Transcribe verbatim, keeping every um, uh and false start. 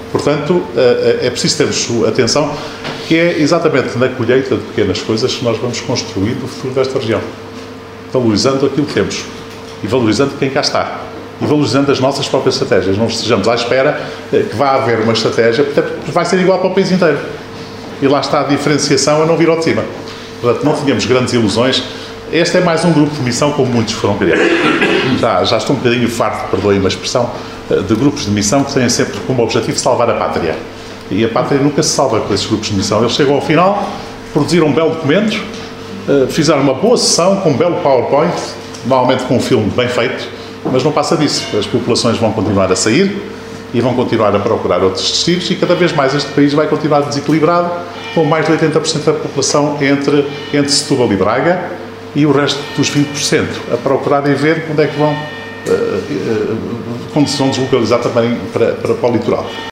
Portanto, é preciso termos atenção, que é exatamente na colheita de pequenas coisas que nós vamos construir o futuro desta região. Valorizando aquilo que temos e valorizando quem cá está. E valorizando as nossas próprias estratégias. Não estejamos à espera que vá haver uma estratégia, porque vai ser igual para o país inteiro. E lá está a diferenciação a não vir ao de cima. Portanto, não tínhamos grandes ilusões. Este é mais um grupo de missão, como muitos foram criados. Já, já estou um bocadinho farto, perdoem uma expressão, de grupos de missão que têm sempre como objetivo salvar a pátria. E a pátria nunca se salva com esses grupos de missão. Eles chegam ao final, produziram um belo documento, fizeram uma boa sessão com um belo PowerPoint, normalmente com um filme bem feito, mas não passa disso. As populações vão continuar a sair e vão continuar a procurar outros destinos e cada vez mais este país vai continuar desequilibrado, com mais de oitenta por cento da população entre, entre Setúbal e Braga e o resto dos vinte por cento a procurarem ver onde é que vão, uh, uh, quando se vão deslocalizar também para, para, para o litoral.